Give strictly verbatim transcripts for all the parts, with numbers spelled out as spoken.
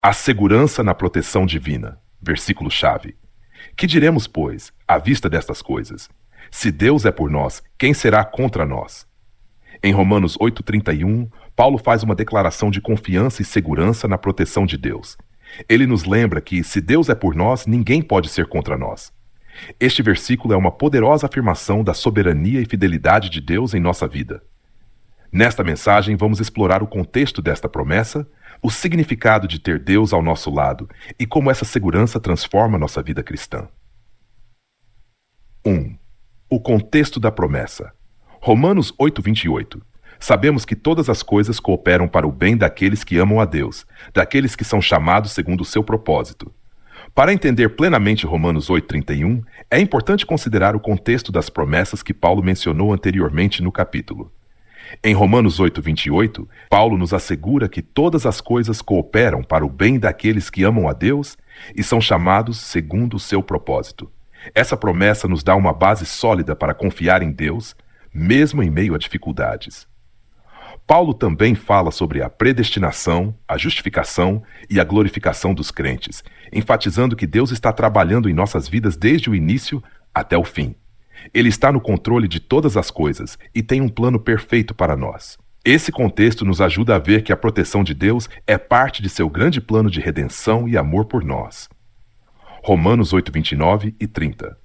A segurança na proteção divina. Versículo-chave. Que diremos, pois, à vista destas coisas? Se Deus é por nós, quem será contra nós? Em Romanos oito, trinta e um, Paulo faz uma declaração de confiança e segurança na proteção de Deus. Ele nos lembra que, se Deus é por nós, ninguém pode ser contra nós. Este versículo é uma poderosa afirmação da soberania e fidelidade de Deus em nossa vida. Nesta mensagem, vamos explorar o contexto desta promessa, o significado de ter Deus ao nosso lado e como essa segurança transforma nossa vida cristã. um. O contexto da promessa. Romanos oito, vinte e oito. Sabemos que todas as coisas cooperam para o bem daqueles que amam a Deus, daqueles que são chamados segundo o seu propósito. Para entender plenamente Romanos oito, trinta e um, é importante considerar o contexto das promessas que Paulo mencionou anteriormente no capítulo. Em Romanos oito, vinte e oito, Paulo nos assegura que todas as coisas cooperam para o bem daqueles que amam a Deus e são chamados segundo o seu propósito. Essa promessa nos dá uma base sólida para confiar em Deus, mesmo em meio a dificuldades. Paulo também fala sobre a predestinação, a justificação e a glorificação dos crentes, enfatizando que Deus está trabalhando em nossas vidas desde o início até o fim. Ele está no controle de todas as coisas e tem um plano perfeito para nós. Esse contexto nos ajuda a ver que a proteção de Deus é parte de seu grande plano de redenção e amor por nós. Romanos oito, vinte e nove e trinta.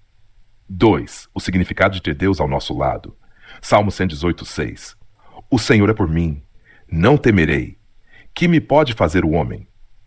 dois. O significado de ter Deus ao nosso lado. Salmo cento e dezoito, seis. O Senhor é por mim, não temerei. Que me pode fazer o homem?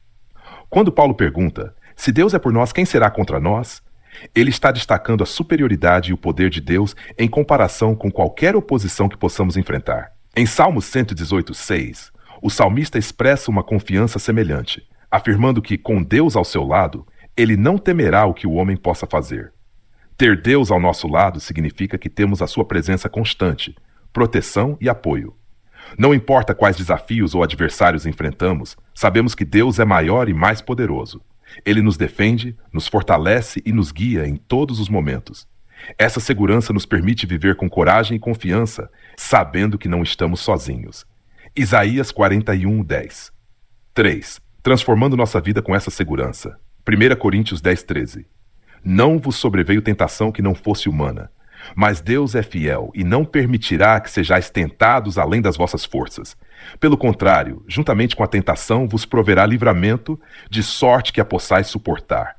Quando Paulo pergunta, se Deus é por nós, quem será contra nós? Ele está destacando a superioridade e o poder de Deus em comparação com qualquer oposição que possamos enfrentar. Em Salmo cento e dezoito, seis, o salmista expressa uma confiança semelhante, afirmando que, com Deus ao seu lado, ele não temerá o que o homem possa fazer. Ter Deus ao nosso lado significa que temos a sua presença constante, proteção e apoio. Não importa quais desafios ou adversários enfrentamos, sabemos que Deus é maior e mais poderoso. Ele nos defende, nos fortalece e nos guia em todos os momentos. Essa segurança nos permite viver com coragem e confiança, sabendo que não estamos sozinhos. Isaías quarenta e um, dez. três. Transformando nossa vida com essa segurança. primeira Coríntios dez, treze. Não vos sobreveio tentação que não fosse humana, mas Deus é fiel e não permitirá que sejais tentados além das vossas forças. Pelo contrário, juntamente com a tentação vos proverá livramento, de sorte que a possais suportar.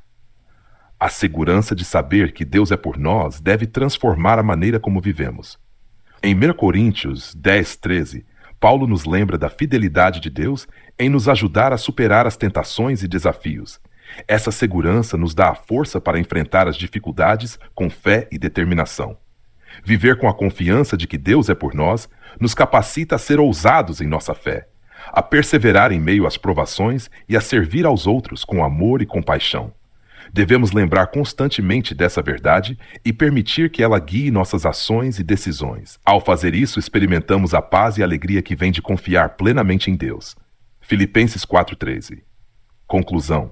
A segurança de saber que Deus é por nós deve transformar a maneira como vivemos. Em primeira Coríntios dez, treze, Paulo nos lembra da fidelidade de Deus em nos ajudar a superar as tentações e desafios. Essa segurança nos dá a força para enfrentar as dificuldades com fé e determinação. Viver com a confiança de que Deus é por nós nos capacita a ser ousados em nossa fé, a perseverar em meio às provações e a servir aos outros com amor e compaixão. Devemos lembrar constantemente dessa verdade e permitir que ela guie nossas ações e decisões. Ao fazer isso, experimentamos a paz e a alegria que vem de confiar plenamente em Deus. Filipenses quatro, treze. Conclusão.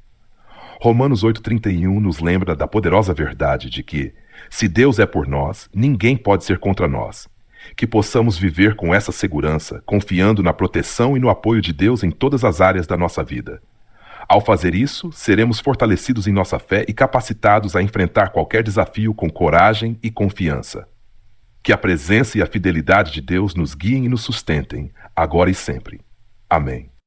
Romanos oito, trinta e um nos lembra da poderosa verdade de que, se Deus é por nós, ninguém pode ser contra nós. Que possamos viver com essa segurança, confiando na proteção e no apoio de Deus em todas as áreas da nossa vida. Ao fazer isso, seremos fortalecidos em nossa fé e capacitados a enfrentar qualquer desafio com coragem e confiança. Que a presença e a fidelidade de Deus nos guiem e nos sustentem, agora e sempre. Amém.